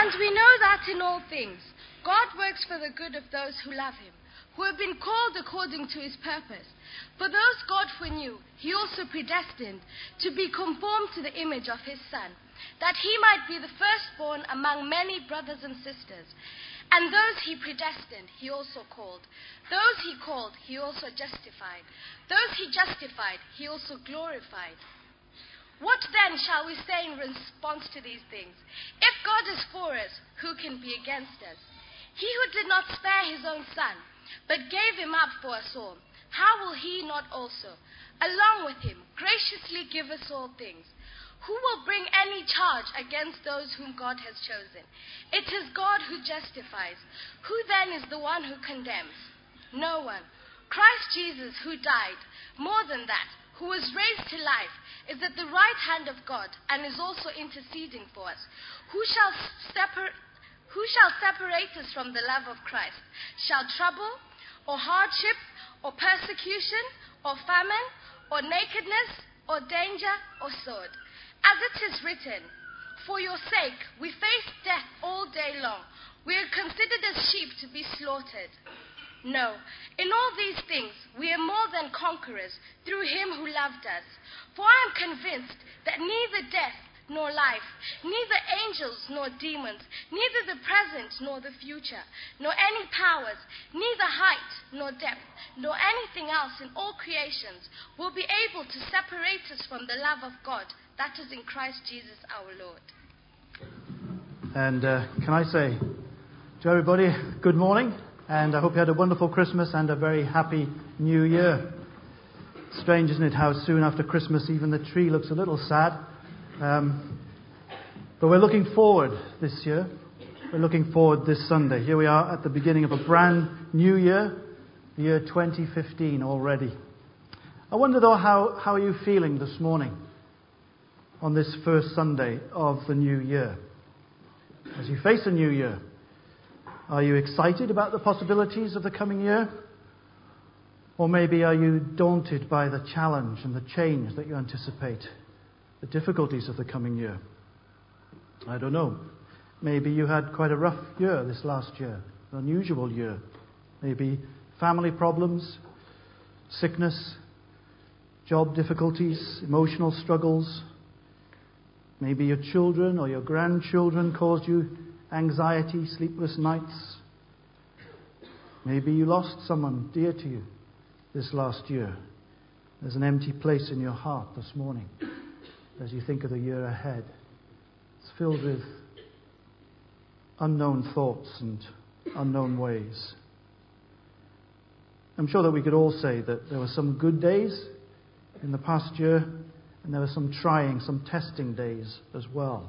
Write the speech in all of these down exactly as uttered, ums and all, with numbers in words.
And we know that in all things, God works for the good of those who love him, who have been called according to his purpose. For those God foreknew, he also predestined to be conformed to the image of his Son, that he might be the firstborn among many brothers and sisters. And those he predestined, he also called. Those he called, he also justified. Those he justified, he also glorified. What then shall we say in response to these things? If God is for us, who can be against us? He who did not spare his own Son, but gave him up for us all, how will he not also, along with him, graciously give us all things? Who will bring any charge against those whom God has chosen? It is God who justifies. Who then is the one who condemns? No one. Christ Jesus, who died, more than that, who was raised to life, is at the right hand of God and is also interceding for us. Who shall separ- who shall separate us from the love of Christ? Shall trouble, or hardship, or persecution, or famine, or nakedness, or danger, or sword? As it is written, for your sake we face death all day long. We are considered as sheep to be slaughtered. No, in all these things we are more than conquerors through him who loved us. For I am convinced that neither death nor life, neither angels nor demons, neither the present nor the future, nor any powers, neither height nor depth, nor anything else in all creations will be able to separate us from the love of God that is in Christ Jesus our Lord. And uh, can I say to everybody, good morning, and I hope you had a wonderful Christmas and a very happy New Year. Strange, isn't it, how soon after Christmas even the tree looks a little sad. Um, but we're looking forward this year. We're looking forward this Sunday. Here we are at the beginning of a brand new year, the year twenty fifteen already. I wonder though, how, how are you feeling this morning on this first Sunday of the new year? As you face a new year, are you excited about the possibilities of the coming year? Or maybe are you daunted by the challenge and the change that you anticipate? The difficulties of the coming year? I don't know. Maybe you had quite a rough year this last year, an unusual year. Maybe family problems, sickness, job difficulties, emotional struggles. Maybe your children or your grandchildren caused you anxiety, sleepless nights. Maybe you lost someone dear to you this last year. There's an empty place in your heart this morning as you think of the year ahead. It's filled with unknown thoughts and unknown ways. I'm sure that we could all say that there were some good days in the past year, and there were some trying, some testing days as well.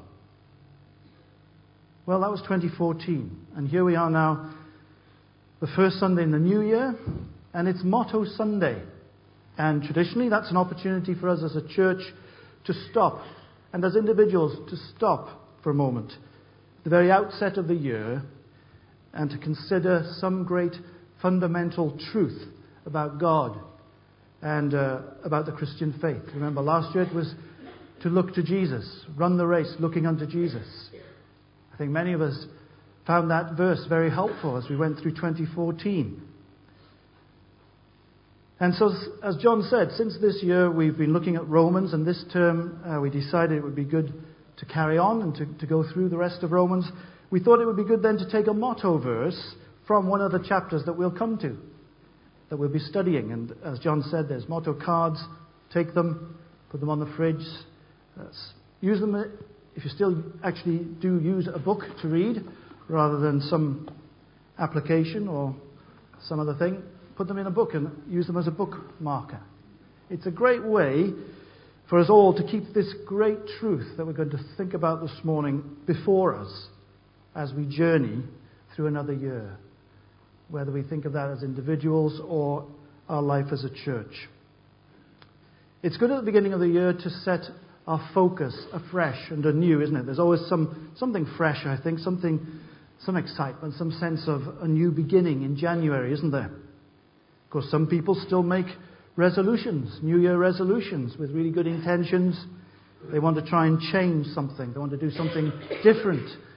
Well, that was twenty fourteen, and here we are now, the first Sunday in the new year, and it's Motto Sunday. And traditionally, that's an opportunity for us as a church to stop, and as individuals to stop for a moment, at the very outset of the year, and to consider some great fundamental truth about God and uh, about the Christian faith. Remember, last year it was to look to Jesus, run the race looking unto Jesus. I think many of us found that verse very helpful as we went through twenty fourteen. And so, as John said, since this year we've been looking at Romans, and this term uh, we decided it would be good to carry on and to, to go through the rest of Romans. We thought it would be good then to take a motto verse from one of the chapters that we'll come to, that we'll be studying. And as John said, there's motto cards. Take them, put them on the fridge. Uh, use them if you still actually do use a book to read, rather than some application or some other thing. Put them in a book and use them as a bookmarker. It's a great way for us all to keep this great truth that we're going to think about this morning before us as we journey through another year, whether we think of that as individuals or our life as a church. It's good at the beginning of the year to set our focus afresh and anew, isn't it? There's always some something fresh, I think, something, some excitement, some sense of a new beginning in January, isn't there? Of course, some people still make resolutions, New Year resolutions, with really good intentions. They want to try and change something. They want to do something different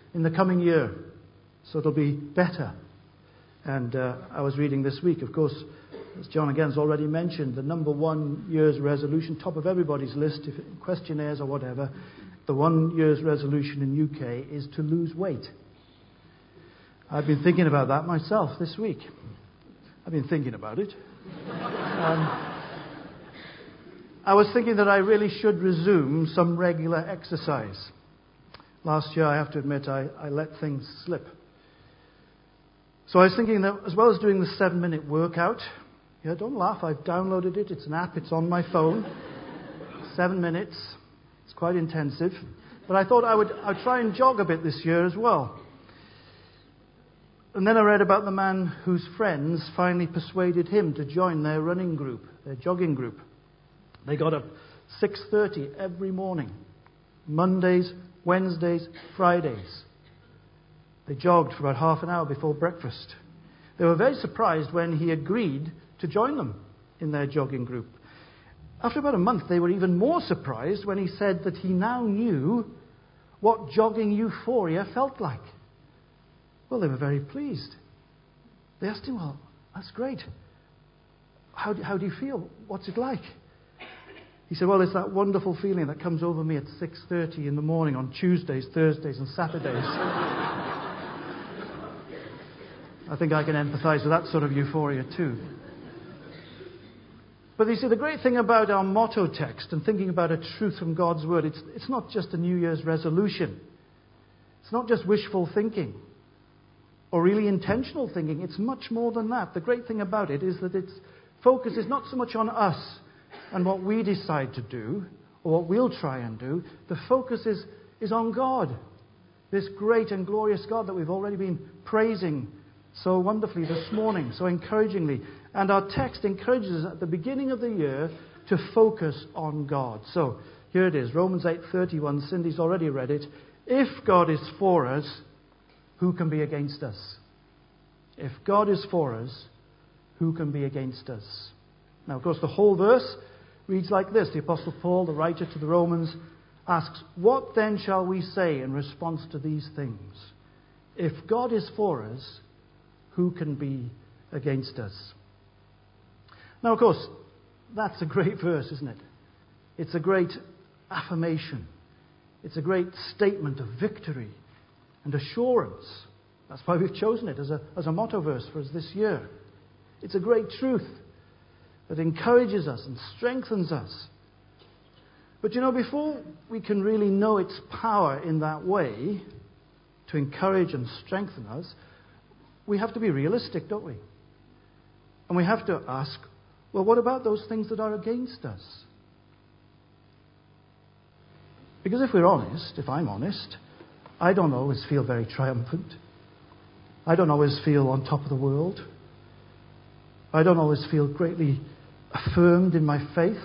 in the coming year. So it'll be better. And uh, I was reading this week, of course, as John again has already mentioned, the number one year's resolution, top of everybody's list, if questionnaires or whatever, the one year's resolution in U K is to lose weight. I've been thinking about that myself this week. I've been thinking about it. Um, I was thinking that I really should resume some regular exercise. Last year, I have to admit, I, I let things slip. So I was thinking that as well as doing the seven-minute workout, yeah, don't laugh, I've downloaded it, it's an app, it's on my phone, seven minutes, it's quite intensive, but I thought I would I'd try and jog a bit this year as well. And then I read about the man whose friends finally persuaded him to join their running group, their jogging group. They got up six thirty every morning, Mondays, Wednesdays, Fridays. They jogged for about half an hour before breakfast. They were very surprised when he agreed to join them in their jogging group. After about a month, they were even more surprised when he said that he now knew what jogging euphoria felt like. Well, they were very pleased. They asked him, well, that's great. How do, how do you feel? What's it like? He said, well, it's that wonderful feeling that comes over me at six thirty in the morning on Tuesdays, Thursdays and Saturdays. I think I can empathize with that sort of euphoria too. But you see, the great thing about our motto text and thinking about a truth from God's Word, it's, it's not just a New Year's resolution. It's not just wishful thinking or really intentional thinking. It's much more than that. The great thing about it is that its focus is not so much on us and what we decide to do or what we'll try and do. The focus is, is on God, this great and glorious God that we've already been praising so wonderfully this morning, so encouragingly. And our text encourages us at the beginning of the year to focus on God. So here it is, Romans eight thirty-one. Cindy's already read it. If God is for us, who can be against us? If God is for us, who can be against us? Now, of course, the whole verse reads like this. The Apostle Paul, the writer to the Romans, asks, what then shall we say in response to these things? If God is for us, who can be against us? Now, of course, that's a great verse, isn't it? It's a great affirmation. It's a great statement of victory and assurance. That's why we've chosen it as a, as a motto verse for us this year. It's a great truth that encourages us and strengthens us. But you know, before we can really know its power in that way, to encourage and strengthen us, we have to be realistic, don't we? And we have to ask, well, what about those things that are against us? Because if we're honest, if I'm honest, I don't always feel very triumphant. I don't always feel on top of the world. I don't always feel greatly affirmed in my faith.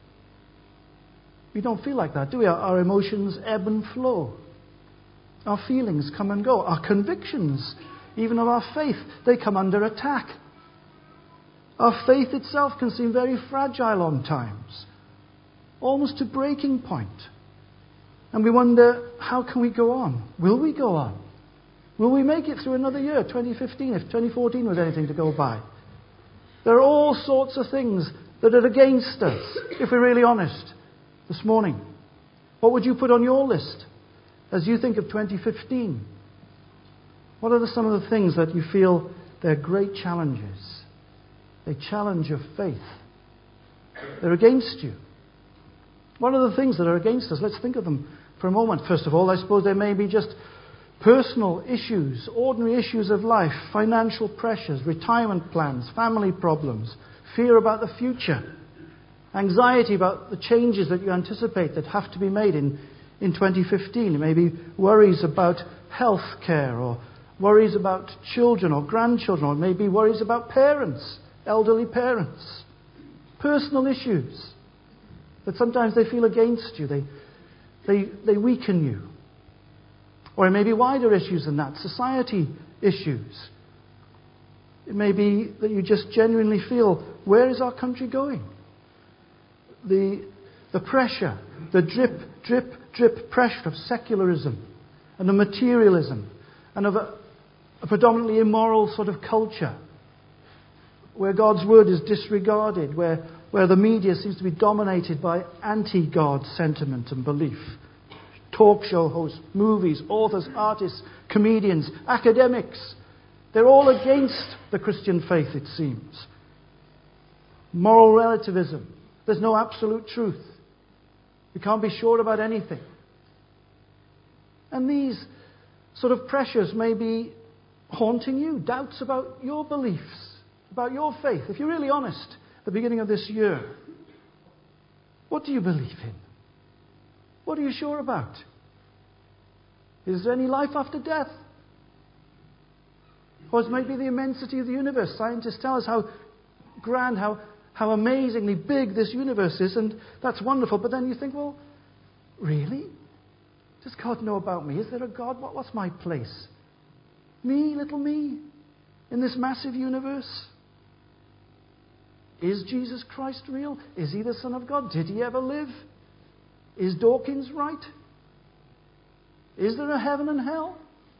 We don't feel like that, do we? Our, our emotions ebb and flow. Our feelings come and go. Our convictions, even of our faith, they come under attack. Our faith itself can seem very fragile on times, almost to breaking point. And we wonder, how can we go on? Will we go on? Will we make it through another year, twenty fifteen, if twenty fourteen was anything to go by? There are all sorts of things that are against us, if we're really honest, this morning. What would you put on your list as you think of twenty fifteen? What are the, some of the things that you feel they're great challenges? They challenge your faith. They're against you. What are the things that are against us? Let's think of them for a moment. First of all, I suppose there may be just personal issues, ordinary issues of life, financial pressures, retirement plans, family problems, fear about the future, anxiety about the changes that you anticipate that have to be made in, in twenty fifteen. Maybe worries about health care, or worries about children or grandchildren, or maybe worries about parents, elderly parents. Personal issues that sometimes they feel against you. They, they, they weaken you. Or it may be wider issues than that, society issues. It may be that you just genuinely feel, where is our country going? The, the pressure, the drip, drip, drip pressure of secularism and of materialism and of a, a predominantly immoral sort of culture where God's word is disregarded, where, where the media seems to be dominated by anti-God sentiment and belief. Talk show hosts, movies, authors, artists, comedians, academics. They're all against the Christian faith, it seems. Moral relativism. There's no absolute truth. We can't be sure about anything. And these sort of pressures may be haunting you. Doubts about your beliefs, about your faith. If you're really honest, at the beginning of this year, what do you believe in? What are you sure about? Is there any life after death? Or it might be the immensity of the universe. Scientists tell us how grand, how, how amazingly big this universe is, and that's wonderful. But then you think, well, really? Does God know about me? Is there a God? What, what's my place? Me, little me, in this massive universe? Is Jesus Christ real? Is he the Son of God? Did he ever live? Is Dawkins right? Is there a heaven and hell?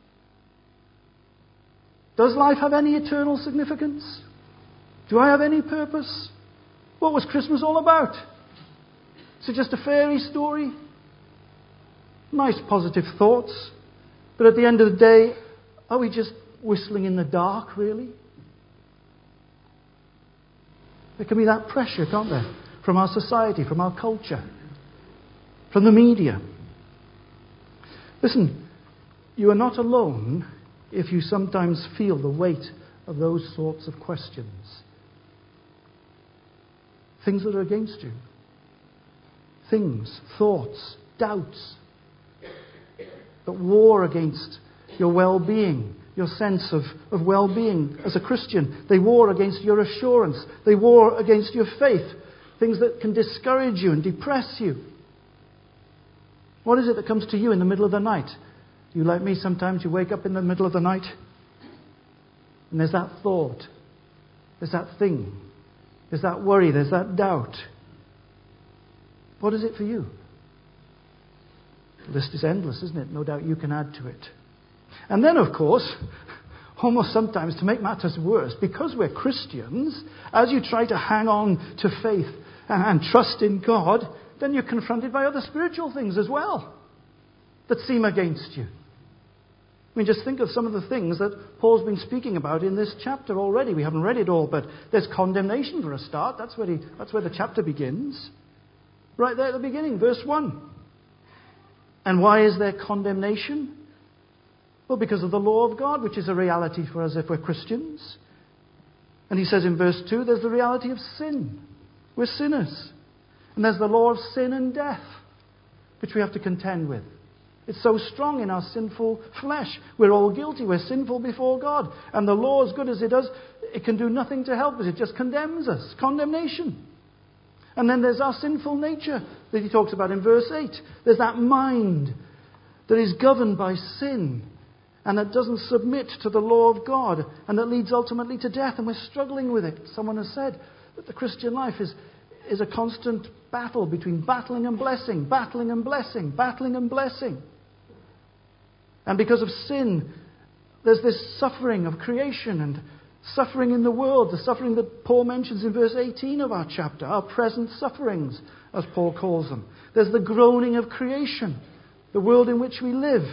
Does life have any eternal significance? Do I have any purpose? What was Christmas all about? Is it just a fairy story? Nice positive thoughts. But at the end of the day, are we just whistling in the dark, really? There can be that pressure, can't there? From our society, from our culture, from the media. Listen, you are not alone if you sometimes feel the weight of those sorts of questions. Things that are against you. Things, thoughts, doubts that war against your well-being, your sense of, of well-being as a Christian. They war against your assurance. They war against your faith. Things that can discourage you and depress you. What is it that comes to you in the middle of the night? You like me sometimes, you wake up in the middle of the night and there's that thought, there's that thing, there's that worry, there's that doubt. What is it for you? The list is endless, isn't it? No doubt you can add to it. And then, of course, almost sometimes to make matters worse, because we're Christians, as you try to hang on to faith and, and trust in God, then you're confronted by other spiritual things as well that seem against you. I mean, just think of some of the things that Paul's been speaking about in this chapter already. We haven't read it all, but there's condemnation for a start. That's where, he, that's where the chapter begins. Right there at the beginning, verse one. And why is there condemnation? Well, because of the law of God, which is a reality for us if we're Christians. And he says in verse two, there's the reality of sin. We're sinners. And there's the law of sin and death, which we have to contend with. It's so strong in our sinful flesh. We're all guilty. We're sinful before God. And the law, as good as it does, it can do nothing to help us. It just condemns us. Condemnation. And then there's our sinful nature that he talks about in verse eight. There's that mind that is governed by sin and that doesn't submit to the law of God and that leads ultimately to death. And we're struggling with it. Someone has said that the Christian life is, is a constant battle between battling and blessing, battling and blessing, battling and blessing. And because of sin, there's this suffering of creation and suffering in the world, the suffering that Paul mentions in verse eighteen of our chapter, our present sufferings, as Paul calls them. There's the groaning of creation, the world in which we live.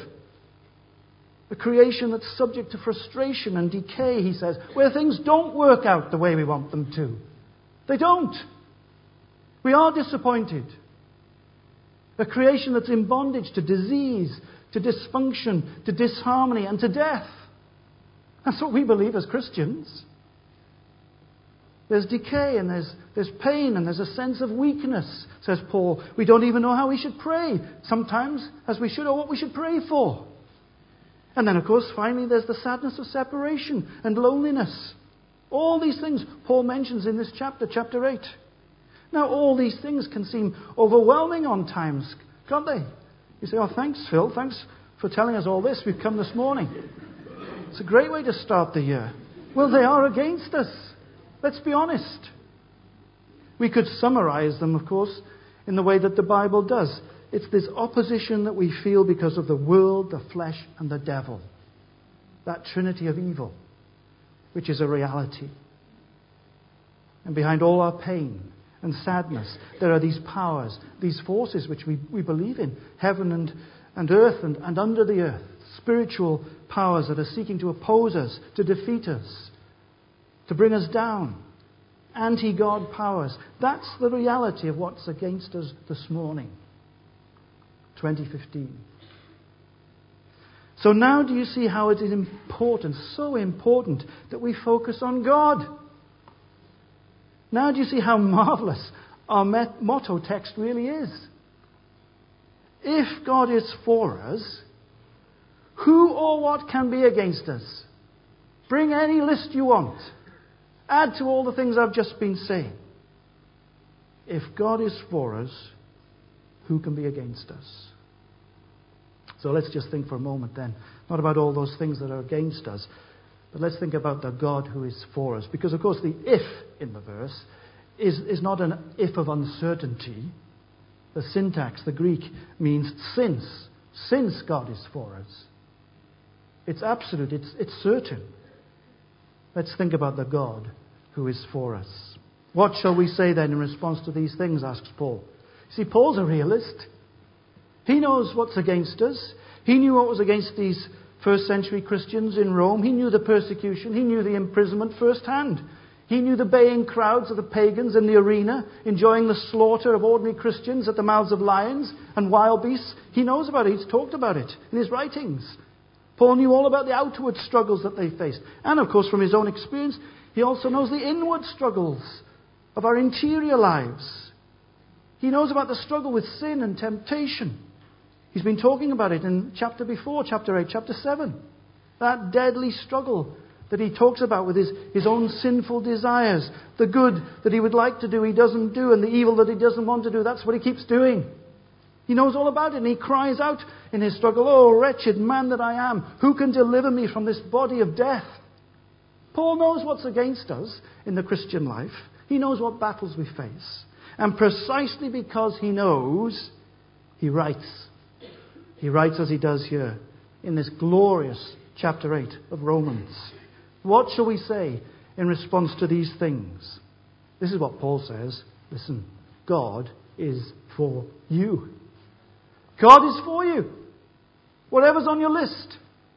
A creation that's subject to frustration and decay, he says, where things don't work out the way we want them to. They don't. We are disappointed. A creation that's in bondage to disease, to dysfunction, to disharmony, and to death. That's what we believe as Christians. There's decay and there's, there's pain and there's a sense of weakness, says Paul. We don't even know how we should pray sometimes as we should or what we should pray for. And then, of course, finally, there's the sadness of separation and loneliness. All these things Paul mentions in this chapter, chapter eight. Now, all these things can seem overwhelming on times, can't they? You say, oh, thanks, Phil. Thanks for telling us all this. We've come this morning. It's a great way to start the year. Well, they are against us. Let's be honest. We could summarize them, of course, in the way that the Bible does. it's this opposition that we feel because of the world, the flesh, and the devil. That trinity of evil, which is a reality. And behind all our pain and sadness, there are these powers, these forces which we, we believe in. Heaven and, and earth and, and under the earth. Spiritual powers that are seeking to oppose us, to defeat us, to bring us down. Anti-God powers. That's the reality of what's against us this morning. twenty fifteen. So now do you see how it is important, so important, that we focus on God? Now do you see how marvelous our met- motto text really is? If God is for us, who or what can be against us? Bring any list you want. Add to all the things I've just been saying. If God is for us, who can be against us? So let's just think for a moment then, not about all those things that are against us, but let's think about the God who is for us. Because of course the if in the verse is, is not an if of uncertainty. The syntax, the Greek, means since. Since God is for us. It's absolute, it's, it's certain. Let's think about the God who is for us. What shall we say then in response to these things, asks Paul. See, Paul's a realist. He knows what's against us. He knew what was against these first century Christians in Rome. He knew the persecution. He knew the imprisonment firsthand. He knew the baying crowds of the pagans in the arena, enjoying the slaughter of ordinary Christians at the mouths of lions and wild beasts. He knows about it. He's talked about it in his writings. Paul knew all about the outward struggles that they faced. And of course, from his own experience, he also knows the inward struggles of our interior lives. He knows about the struggle with sin and temptation. He's been talking about it in chapter before, chapter eight, chapter seven. That deadly struggle that he talks about with his, his own sinful desires. The good that he would like to do, he doesn't do. And the evil that he doesn't want to do, that's what he keeps doing. He knows all about it, and he cries out in his struggle, "Oh, wretched man that I am, who can deliver me from this body of death?" Paul knows what's against us in the Christian life. He knows what battles we face. And precisely because he knows, he writes. He writes as he does here in this glorious chapter eight of Romans. What shall we say in response to these things? This is what Paul says. Listen, God is for you. God is for you. Whatever's on your list.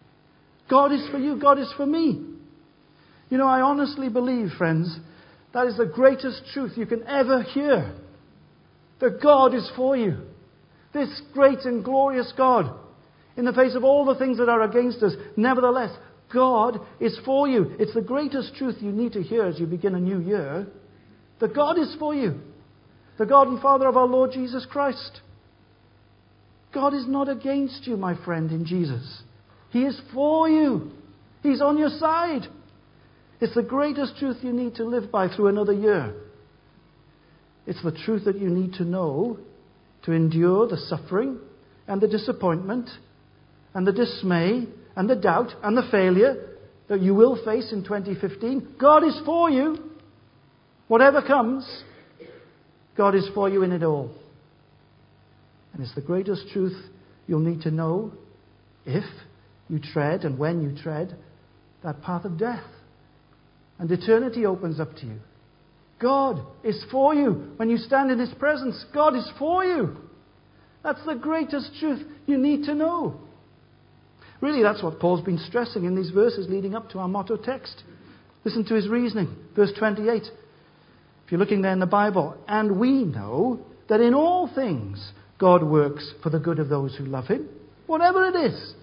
God is for you. God is for me. You know, I honestly believe, friends, that is the greatest truth you can ever hear. That God is for you. This great and glorious God. In the face of all the things that are against us, nevertheless, God is for you. It's the greatest truth you need to hear as you begin a new year. That God is for you. The God and Father of our Lord Jesus Christ. God is not against you, my friend, in Jesus. He is for you. He's on your side. It's the greatest truth you need to live by through another year. It's the truth that you need to know to endure the suffering and the disappointment and the dismay and the doubt and the failure that you will face in twenty fifteen. God is for you. Whatever comes, God is for you in it all. And it's the greatest truth you'll need to know if you tread and when you tread that path of death. And eternity opens up to you. God is for you. When you stand in His presence, God is for you. That's the greatest truth you need to know. Really, that's what Paul's been stressing in these verses leading up to our motto text. Listen to his reasoning. Verse twenty-eight. If you're looking there in the Bible. And we know that in all things God works for the good of those who love Him. Whatever it is.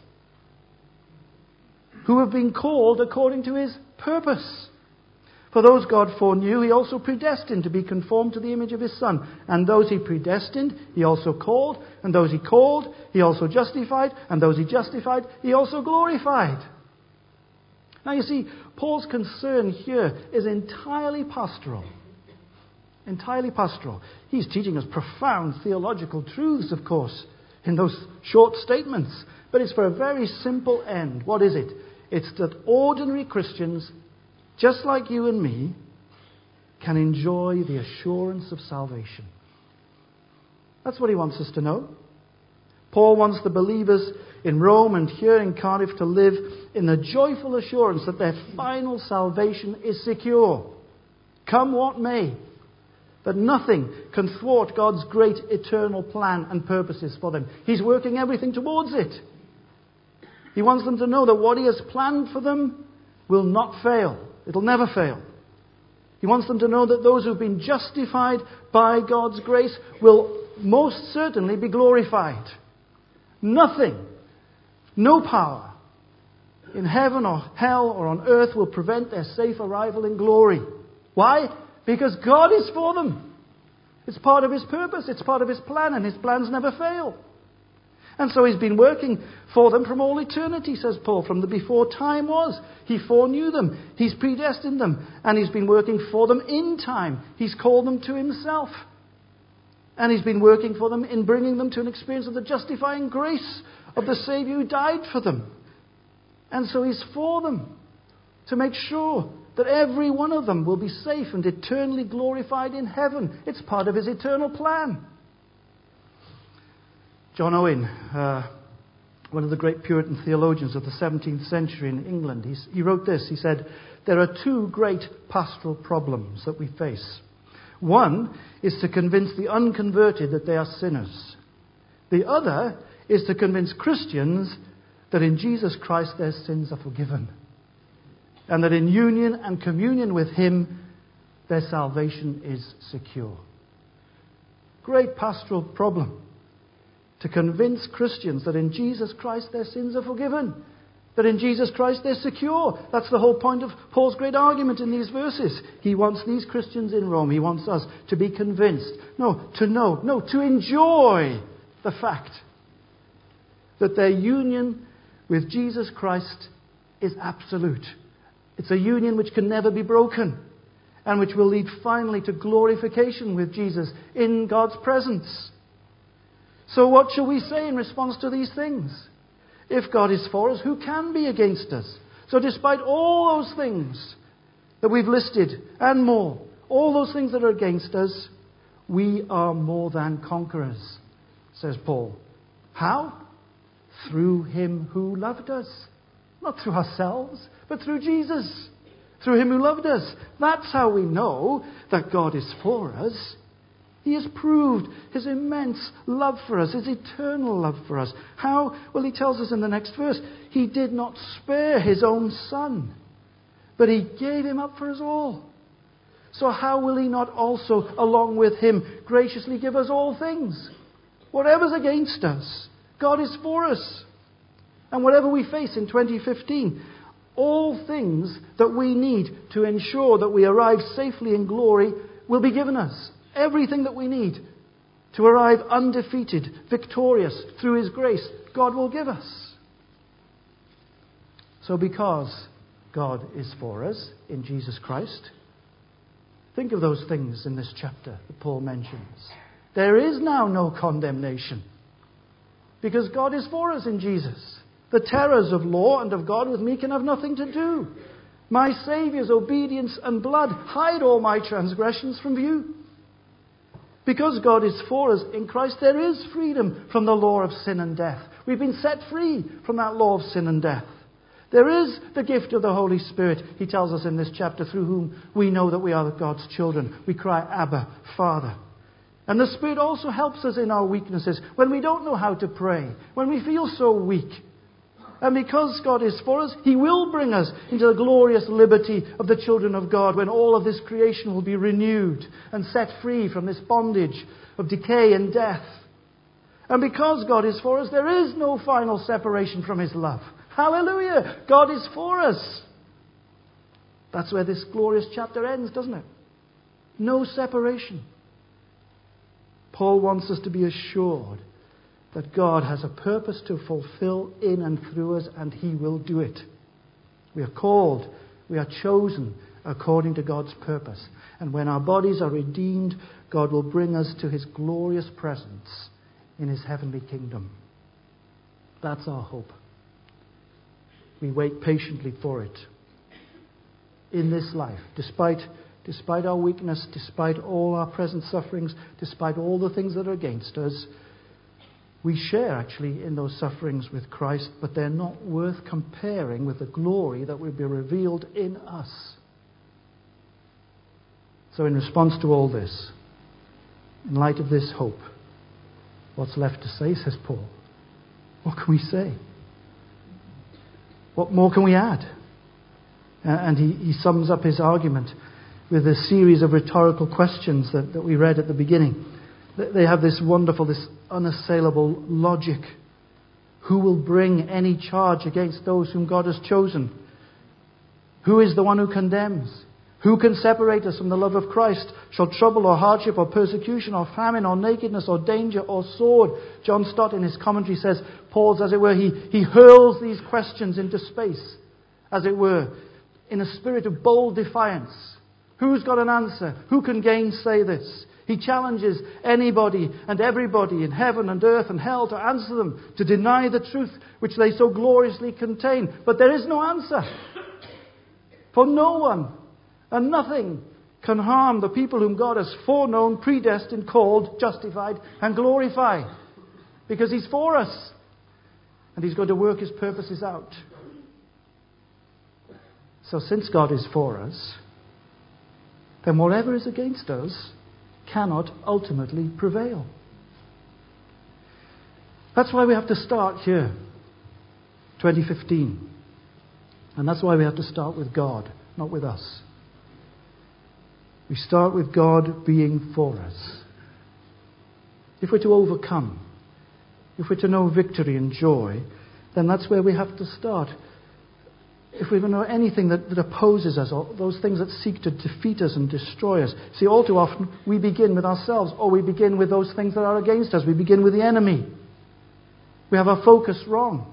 Who have been called according to His purpose. For those God foreknew, He also predestined to be conformed to the image of His Son. And those He predestined, He also called. And those He called, He also justified. And those He justified, He also glorified. Now you see, Paul's concern here is entirely pastoral. Entirely pastoral. He's teaching us profound theological truths, of course, in those short statements. But it's for a very simple end. What is it? It's that ordinary Christians, just like you and me, can enjoy the assurance of salvation. That's what he wants us to know. Paul wants the believers in Rome and here in Cardiff to live in the joyful assurance that their final salvation is secure. Come what may, that nothing can thwart God's great eternal plan and purposes for them. He's working everything towards it. He wants them to know that what He has planned for them will not fail. It'll never fail. He wants them to know that those who've been justified by God's grace will most certainly be glorified. Nothing, no power in heaven or hell or on earth will prevent their safe arrival in glory. Why? Because God is for them. It's part of His purpose. It's part of His plan, and His plans never fail. And so He's been working for them from all eternity, says Paul, from the before time was. He foreknew them. He's predestined them. And He's been working for them in time. He's called them to Himself. And He's been working for them in bringing them to an experience of the justifying grace of the Saviour who died for them. And so He's for them to make sure that every one of them will be safe and eternally glorified in heaven. It's part of His eternal plan. John Owen, uh, one of the great Puritan theologians of the seventeenth century in England, he's, he wrote this. He said, "There are two great pastoral problems that we face. One is to convince the unconverted that they are sinners. The other is to convince Christians that in Jesus Christ their sins are forgiven, and that in union and communion with Him their salvation is secure." Great pastoral problem. To convince Christians that in Jesus Christ their sins are forgiven. That in Jesus Christ they're secure. That's the whole point of Paul's great argument in these verses. He wants these Christians in Rome, he wants us to be convinced. No, to know. No, to enjoy the fact that their union with Jesus Christ is absolute. It's a union which can never be broken, and which will lead finally to glorification with Jesus in God's presence. So what shall we say in response to these things? If God is for us, who can be against us? So despite all those things that we've listed and more, all those things that are against us, we are more than conquerors, says Paul. How? Through Him who loved us. Not through ourselves, but through Jesus. Through Him who loved us. That's how we know that God is for us. He has proved His immense love for us, His eternal love for us. How? Well, He tells us in the next verse, He did not spare His own Son, but He gave Him up for us all. So how will He not also, along with Him, graciously give us all things? Whatever's against us, God is for us. And whatever we face in twenty fifteen, all things that we need to ensure that we arrive safely in glory will be given us. Everything that we need to arrive undefeated, victorious through His grace, God will give us. So because God is for us in Jesus Christ, think of those things in this chapter that Paul mentions. There is now no condemnation because God is for us in Jesus. The terrors of law and of God with me can have nothing to do. My Saviour's obedience and blood hide all my transgressions from view. Because God is for us in Christ, there is freedom from the law of sin and death. We've been set free from that law of sin and death. There is the gift of the Holy Spirit, he tells us in this chapter, through whom we know that we are God's children. We cry, Abba, Father. And the Spirit also helps us in our weaknesses, when we don't know how to pray, when we feel so weak. And because God is for us, He will bring us into the glorious liberty of the children of God, when all of this creation will be renewed and set free from this bondage of decay and death. And because God is for us, there is no final separation from His love. Hallelujah! God is for us. That's where this glorious chapter ends, doesn't it? No separation. Paul wants us to be assured that God has a purpose to fulfill in and through us, and He will do it. We are called, we are chosen according to God's purpose. And when our bodies are redeemed, God will bring us to His glorious presence in His heavenly kingdom. That's our hope. We wait patiently for it. In this life, despite, despite our weakness, despite all our present sufferings, despite all the things that are against us, We share actually in those sufferings with Christ, but they're not worth comparing with the glory that will be revealed in us. So in response to all this, in light of this hope, what's left to say, says Paul? What can we say? What more can we add? Uh, and he, he sums up his argument with a series of rhetorical questions that, that we read at the beginning. They have this wonderful, this unassailable logic. Who will bring any charge against those whom God has chosen? Who is the one who condemns? Who can separate us from the love of Christ? Shall trouble or hardship or persecution or famine or nakedness or danger or sword? John Stott in his commentary says, Paul's, as it were, he, he hurls these questions into space, as it were, in a spirit of bold defiance. Who's got an answer? Who can gainsay this? He challenges anybody and everybody in heaven and earth and hell to answer them, to deny the truth which they so gloriously contain. But there is no answer. For no one and nothing can harm the people whom God has foreknown, predestined, called, justified and glorified. Because He's for us. And He's going to work His purposes out. So since God is for us, then whatever is against us cannot ultimately prevail. That's why we have to start here, twenty fifteen. And that's why we have to start with God, not with us. We start with God being for us. If we're to overcome, if we're to know victory and joy, then that's where we have to start. If we know anything that, that opposes us, or those things that seek to defeat us and destroy us. See, all too often we begin with ourselves, or we begin with those things that are against us. We begin with the enemy. We have our focus wrong.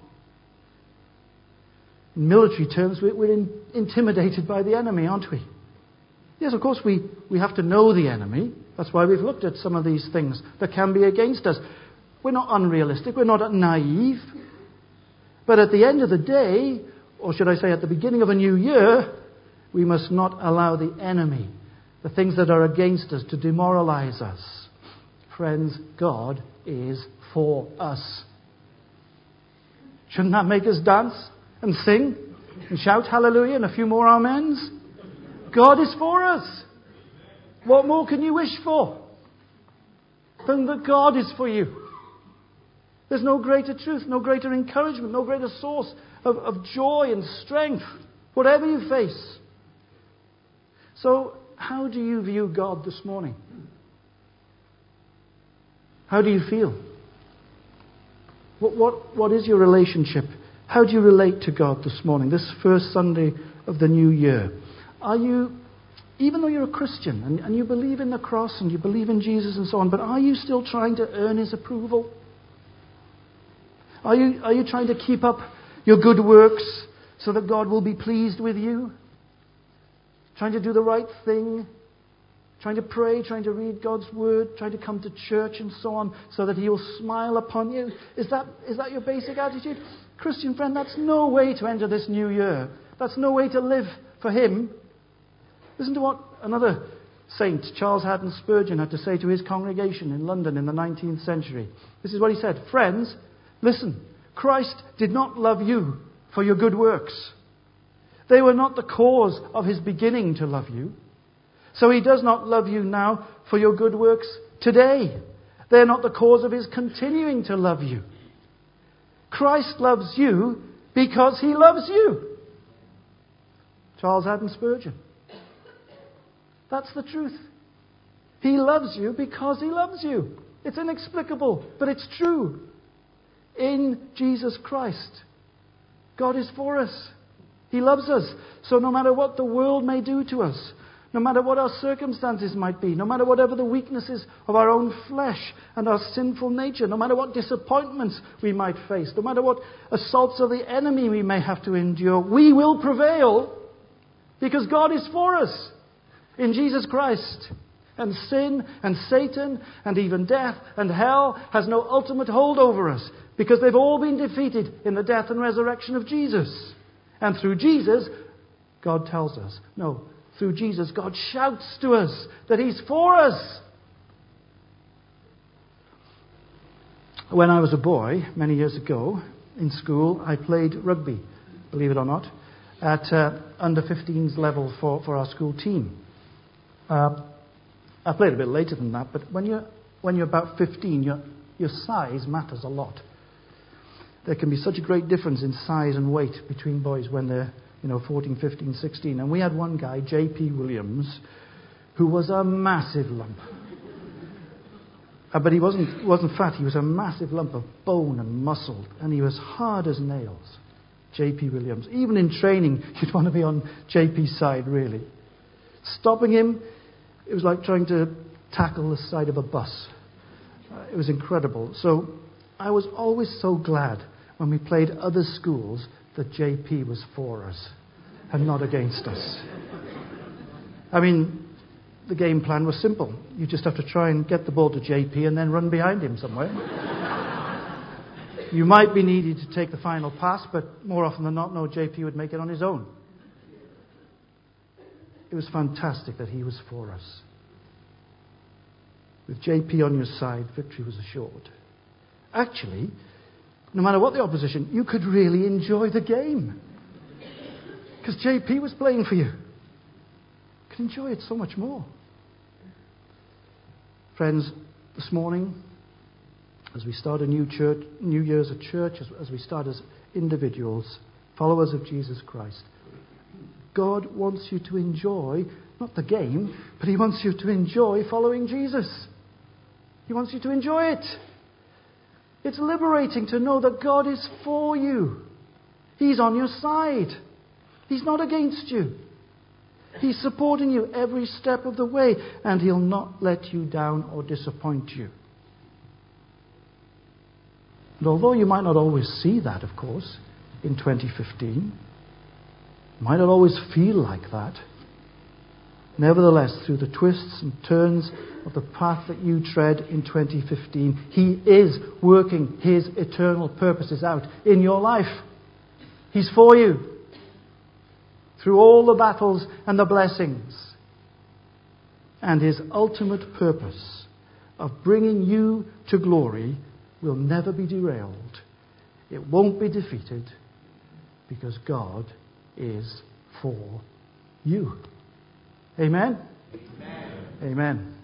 In military terms, we're in, intimidated by the enemy, aren't we? Yes, of course, we, we have to know the enemy. That's why we've looked at some of these things that can be against us. We're not unrealistic. We're not naive. But at the end of the day, or should I say at the beginning of a new year, we must not allow the enemy, the things that are against us, to demoralize us. Friends, God is for us. Shouldn't that make us dance and sing and shout hallelujah and a few more amens? God is for us. What more can you wish for than that God is for you? There's no greater truth, no greater encouragement, no greater source of, of joy and strength, whatever you face. So, how do you view God this morning? How do you feel? What, what, what is your relationship? How do you relate to God this morning, this first Sunday of the new year? Are you, even though you're a Christian and, and you believe in the cross and you believe in Jesus and so on, but are you still trying to earn His approval? Are you, are you trying to keep up your good works so that God will be pleased with you? Trying to do the right thing? Trying to pray, trying to read God's Word, trying to come to church and so on so that He will smile upon you? Is that, is that your basic attitude? Christian friend, that's no way to enter this new year. That's no way to live for Him. Listen to what another saint, Charles Haddon Spurgeon, had to say to his congregation in London in the nineteenth century. This is what he said. Friends, listen, Christ did not love you for your good works. They were not the cause of His beginning to love you. So He does not love you now for your good works today. They're not the cause of His continuing to love you. Christ loves you because He loves you. Charles Haddon Spurgeon. That's the truth. He loves you because He loves you. It's inexplicable, but it's true. In Jesus Christ, God is for us. He loves us. So no matter what the world may do to us, no matter what our circumstances might be, no matter whatever the weaknesses of our own flesh and our sinful nature, no matter what disappointments we might face, no matter what assaults of the enemy we may have to endure, we will prevail because God is for us in Jesus Christ. And sin and Satan and even death and hell has no ultimate hold over us because they've all been defeated in the death and resurrection of Jesus. And through Jesus, God tells us, no, through Jesus, God shouts to us that He's for us. When I was a boy, many years ago, in school, I played rugby, believe it or not, at uh, under fifteens level for, for our school team. Uh, I played a bit later than that, but when you're, when you're about fifteen, your, your size matters a lot. There can be such a great difference in size and weight between boys when they're, you know, fourteen, fifteen, sixteen. And we had one guy, J P Williams, who was a massive lump. Uh, but he wasn't, wasn't fat, he was a massive lump of bone and muscle, and he was hard as nails. J P Williams. Even in training, you'd want to be on J P's side, really. Stopping him, it was like trying to tackle the side of a bus. Uh, it was incredible. So I was always so glad when we played other schools that J P was for us and not against us. I mean, the game plan was simple. You just have to try and get the ball to J P and then run behind him somewhere. You might be needed to take the final pass, but more often than not, no, J P would make it on his own. It was fantastic that he was for us. With J P on your side, victory was assured. Actually, no matter what the opposition, you could really enjoy the game. Because J P was playing for you. You could enjoy it so much more. Friends, this morning, as we start a new church, New Year as a church, as, as we start as individuals, followers of Jesus Christ, God wants you to enjoy, not the game, but He wants you to enjoy following Jesus. He wants you to enjoy it. It's liberating to know that God is for you. He's on your side. He's not against you. He's supporting you every step of the way, and He'll not let you down or disappoint you. And although you might not always see that, of course, in twenty fifteen, might not always feel like that, nevertheless, through the twists and turns of the path that you tread in twenty fifteen, He is working His eternal purposes out in your life. He's for you. Through all the battles and the blessings. And His ultimate purpose of bringing you to glory will never be derailed. It won't be defeated, because God is for you. Amen? Amen. Amen.